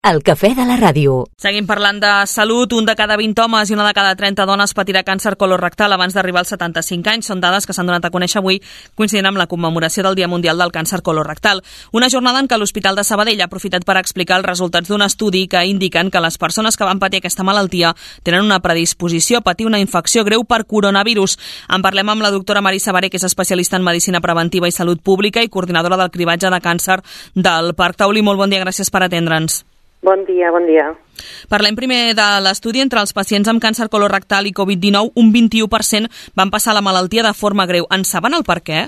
El cafè de la ràdio. Seguim parlant de salut. Un de cada 20 homes i una de cada 30 dones patirà càncer colorectal abans d'arribar als 75 anys. Són dades que s'han donat a conèixer avui, coincidint amb la commemoració del Dia Mundial del Càncer Colorectal. Una jornada en què l'Hospital de Sabadell ha aprofitat per explicar els resultats d'un estudi que indiquen que les persones que van patir aquesta malaltia tenen una predisposició a patir una infecció greu per coronavirus. En parlem amb la doctora Mari Sabaré, que és especialista en Medicina Preventiva i Salut Pública i coordinadora del cribatge de càncer del Parc Taulí. Molt bon dia, gràcies per atendre'ns. Bon dia, bon dia. Parlem primer de l'estudi. Entre els pacients amb càncer colorectal i Covid-19, un 21% van passar la malaltia de forma greu. En saben el per què?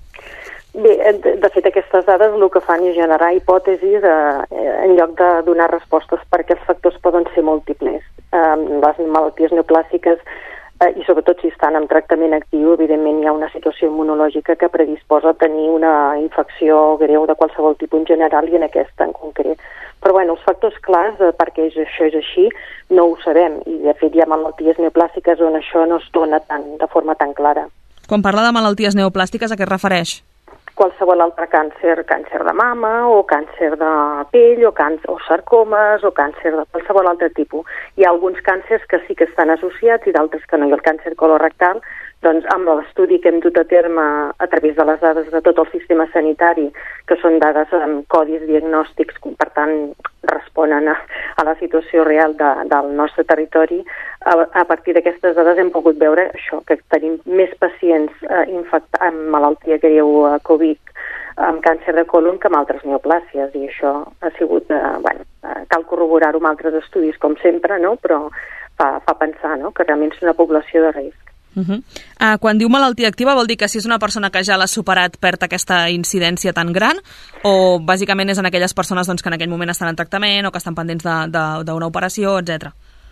Bé, de fet, aquestes dades el que fan és generar hipòtesis en lloc de donar respostes, perquè els factors poden ser múltiples. Les malalties neoplàsiques, i sobretot si estan en tractament actiu, evidentment hi ha una situació immunològica que predisposa a tenir una infecció greu de qualsevol tipus en general i en aquesta en concret. Però bueno, els factors clars perquè això és així no ho sabem, i de fet hi ha malalties neoplàstiques on això no es dona de forma tan clara. Quan parla de malalties neoplàstiques, a què es refereix? Qualsevol altre càncer de mama o càncer de pell o sarcomes o càncer de qualsevol altre tipus. Hi ha alguns càncers que sí que estan associats i d'altres que no. I el càncer colorectal, doncs amb l'estudi que hem dut a terme a través de les dades de tot el sistema sanitari, que són dades amb codis diagnòstics, per tant responen a la situació real del nostre territori, a partir d'aquestes dades hem pogut veure això, que tenim més pacients infectats amb malaltia greu Covid, amb càncer de colon, que amb altres neoplàsies, i això ha sigut, cal corroborar-ho amb altres estudis com sempre, no? Però fa pensar, no?, que realment és una població de risc. Quan diu malaltia activa vol dir que si és una persona que ja l'ha superat perd aquesta incidència tan gran, o bàsicament és en aquelles persones que en aquell moment estan en tractament o que estan pendents d'una operació, etc.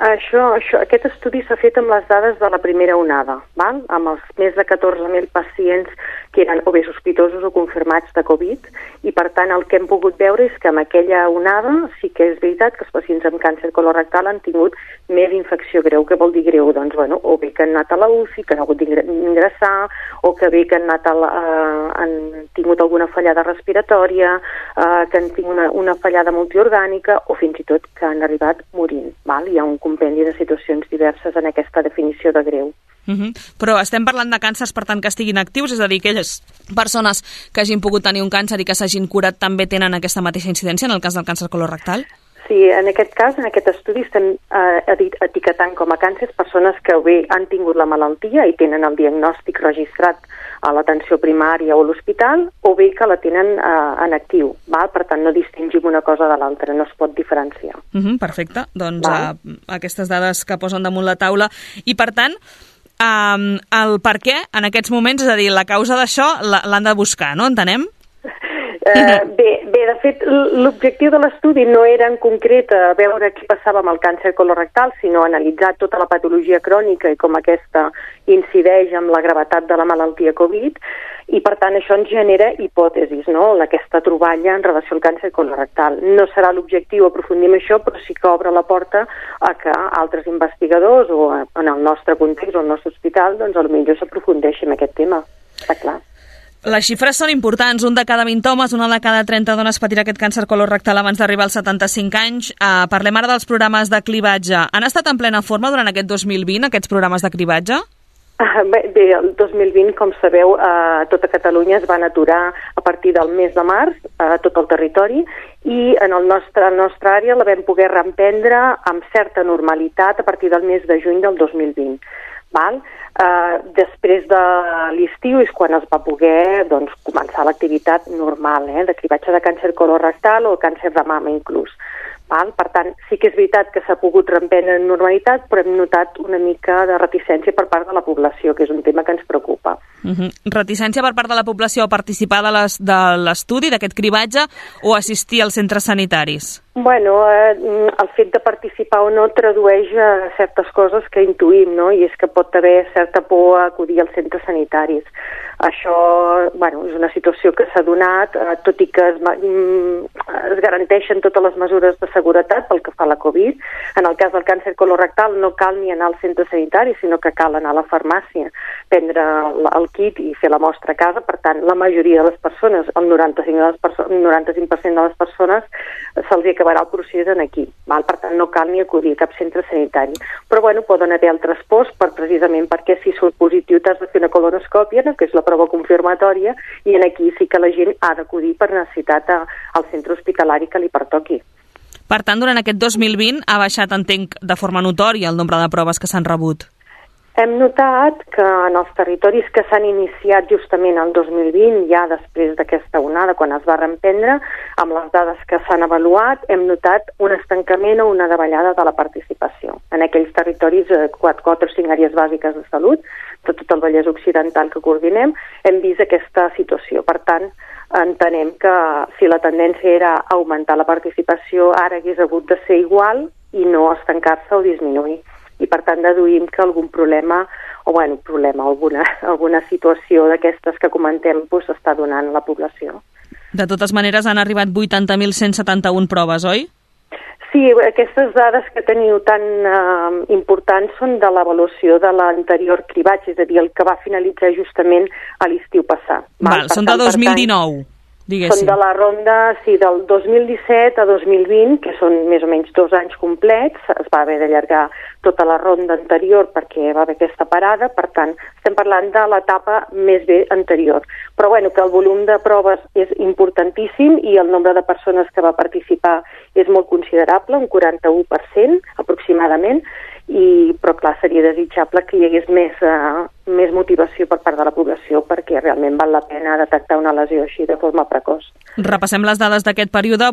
Aquest estudi s'ha fet amb les dades de la primera onada, val? Amb els més de 14.000 pacients que eren o bé sospitosos o confirmats de Covid, i per tant el que hem pogut veure és que amb aquella onada sí que és veritat que els pacients amb càncer colorectal han tingut més infecció greu. Què vol dir greu? Doncs, o bé que han anat a la UCI, que han hagut d'ingressar, o que bé que han tingut alguna fallada respiratòria, que han tingut una fallada multiorgànica, o fins i tot que han arribat morint, val? Hi ha un compendi de situacions diverses en aquesta definició de greu. Però estem parlant de càncers, per tant, que estiguin actius, és a dir, aquelles persones que hagin pogut tenir un càncer i que s'hagin curat també tenen aquesta mateixa incidència en el cas del càncer colorectal? Sí, en aquest cas, en aquest estudi, estem etiquetant com a càncers persones que bé han tingut la malaltia i tenen el diagnòstic registrat a l'atenció primària o a l'hospital, o bé que la tenen en actiu, val? Per tant, no distingim una cosa de l'altra, no es pot diferenciar. Perfecte, doncs aquestes dades que posen damunt la taula. I per tant, el per què en aquests moments, és a dir, la causa d'això l'han de buscar, no? Entenem? Bé, de fet, l'objectiu de l'estudi no era en concret veure què passava amb el càncer colorectal, sinó analitzar tota la patologia crònica i com aquesta incideix amb la gravetat de la malaltia Covid, i per tant això ens genera hipòtesis, no?, aquesta troballa en relació al càncer colorectal. No serà l'objectiu aprofundir en això, però sí que obre la porta a que altres investigadors, o en el nostre context o el nostre hospital, doncs potser s'aprofundeixi en aquest tema, està clar. Les xifres són importants. Un de cada 20 homes, una de cada 30 dones patirà aquest càncer colorectal abans d'arribar als 75 anys. Parlem ara dels programes de cribatge. Han estat en plena forma durant aquest 2020, aquests programes de cribatge? Bé, el 2020, com sabeu, tota Catalunya es van aturar a partir del mes de març a tot el territori, i en la nostra àrea la vam poder reemprendre amb certa normalitat a partir del mes de juny del 2020. Val? Després de l'estiu és quan es va poder començar l'activitat normal, de cribatge de càncer colorectal o càncer de mama inclús. Val? Per tant, sí que és veritat que s'ha pogut reemprendre en normalitat, però hem notat una mica de reticència per part de la població, que és un tema que ens preocupa. Reticència per part de la població a participar de l'estudi, d'aquest cribatge, o assistir als centres sanitaris? Bueno, el fet de participar o no tradueix certes coses que intuïm, no? I és que pot haver certa por a acudir als centres sanitaris. Això, és una situació que s'ha donat, tot i que es garanteixen totes les mesures de seguretat pel que fa a la Covid. En el cas del càncer colorectal no cal ni anar al centre sanitari, sinó que cal anar a la farmàcia, prendre el kit i fer la mostra a casa. Per tant, la majoria de les persones, el 95% de les persones, se'ls acabarà el procés aquí. Val? Per tant, no cal ni acudir a cap centre sanitari. Però bueno, poden haver altres pors precisament perquè si surt positiu t'has de fer una colonoscòpia, no? Que és la prova confirmatòria, i aquí sí que la gent ha d'acudir per necessitat al centre hospitalari que li pertoqui. Per tant, durant aquest 2020 ha baixat, entenc, de forma notòria el nombre de proves que s'han rebut. Hem notat que en els territoris que s'han iniciat justament el 2020, ja després d'aquesta onada, quan es va reemprendre, amb les dades que s'han avaluat, hem notat un estancament o una davallada de la participació. En aquells territoris, 4 o 5 àrees bàsiques de salut, de tot el Vallès Occidental que coordinem, hem vist aquesta situació. Per tant, entenem que si la tendència era augmentar la participació, ara hagués hagut de ser igual i no estancar-se o disminuir. I per tant deduïm que algun problema, alguna situació d'aquestes que comentem s'està donant a la població. De totes maneres, han arribat 80.171 proves, oi? Sí, aquestes dades que teniu tan importants són de l'avaluació de l'anterior cribatge, és a dir, el que va finalitzar justament a l'estiu passat. Són de 2019. Diguéssim. Són de la ronda, del 2017 a 2020, que són més o menys 2 anys complets. Es va haver d'allargar tota la ronda anterior perquè va haver aquesta parada, per tant, estem parlant de l'etapa més bé anterior. Però que el volum de proves és importantíssim i el nombre de persones que va participar és molt considerable, un 41% aproximadament, però clar, seria desitjable que hi hagués més motivació per part de la població perquè realment val la pena detectar una lesió així de forma precoç. Repassem les dades d'aquest període.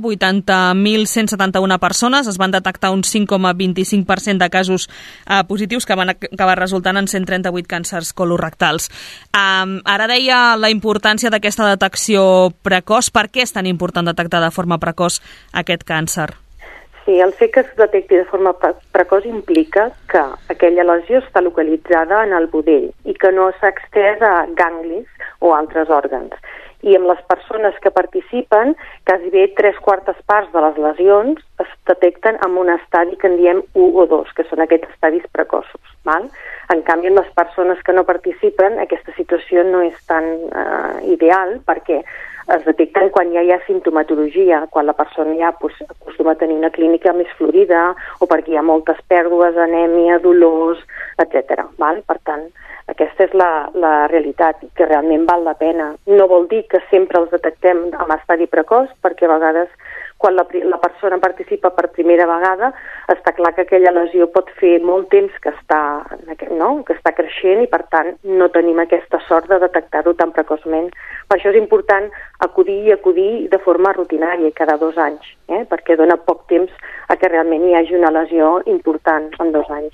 80.171 persones, es van detectar un 5,25% de casos positius que van acabar resultant en 138 càncers colorectals. Ara deia la importància d'aquesta detecció precoç. Per què és tan important detectar de forma precoç aquest càncer? Sí, el fet que es detecti de forma precoç implica que aquella lesió està localitzada en el budell i que no s'ha extès a ganglis o altres òrgans. I amb les persones que participen, quasi bé 3/4 parts de les lesions es detecten en un estadi que en diem 1 o 2, que són aquests estadis precoços. Val? En canvi, en les persones que no participen, aquesta situació no és tan ideal perquè es detecten quan ja hi ha simptomatologia, quan la persona ja acostuma a tenir una clínica més florida o perquè hi ha moltes pèrdues, anèmia, dolors, etc. Per tant, aquesta és la realitat i que realment val la pena. No vol dir que sempre els detectem en estadi precoç, perquè a vegades quan la persona participa per primera vegada està clar que aquella lesió pot fer molt temps que està creixent i per tant no tenim aquesta sort de detectar-ho tan precoçment. Per això és important acudir de forma rutinària cada 2 anys, perquè dona poc temps a que realment hi hagi una lesió important en 2 anys.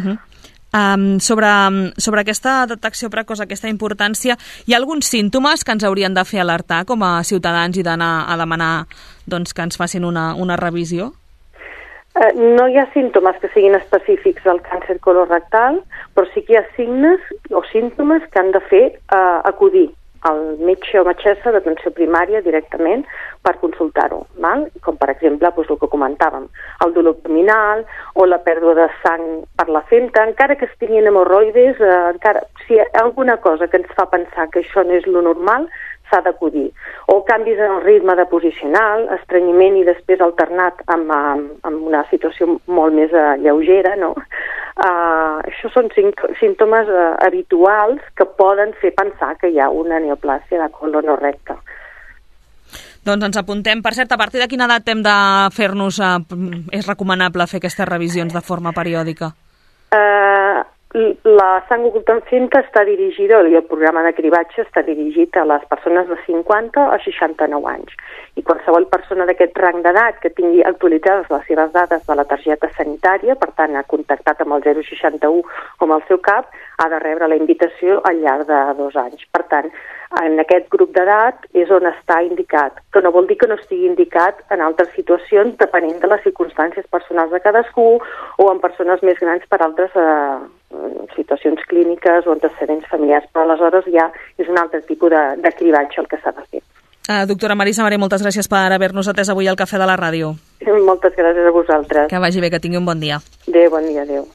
Sobre aquesta detecció precoç, aquesta importància, hi ha alguns símptomes que ens haurien de fer alertar com a ciutadans i d'anar a demanar que ens facin una revisió? No hi ha símptomes que siguin específics del càncer colorectal, però sí que hi ha signes o símptomes que han de fer acudir al metge o metgessa d'atenció primària directament per consultar-ho, com per exemple el que comentàvem, el dolor abdominal o la pèrdua de sang per la femta, encara que estiguin hemorroides, si hi ha alguna cosa que ens fa pensar que això no és lo normal, s'ha d'acudir. O canvis en el ritme de posicional, estrenyiment i després alternat amb una situació molt més lleugera, no? Això són símptomes habituals que poden fer pensar que hi ha una neoplàsia de colon o recte. Doncs ens apuntem. Per cert, a partir de quina edat hem de fer-nos, és recomanable fer aquestes revisions de forma periòdica? La sang oculta en femta està dirigida, el programa de cribatge està dirigit a les persones de 50 a 69 anys. I qualsevol persona d'aquest rang d'edat que tingui actualitzades les seves dades de la targeta sanitària, per tant ha contactat amb el 061 o amb el seu CAP, ha de rebre la invitació al llarg de 2 anys. Per tant, en aquest grup d'edat és on està indicat, que no vol dir que no estigui indicat en altres situacions depenent de les circumstàncies personals de cadascú o en persones més grans per altres situacions clíniques o antecedents familiars, però aleshores ja és un altre tipus de cribatge el que s'ha de fer. Doctora Marisa Maré, moltes gràcies per haver-nos atès avui al Cafè de la Ràdio. Moltes gràcies a vosaltres. Que vagi bé, que tingui un bon dia. Adéu, bon dia, adéu.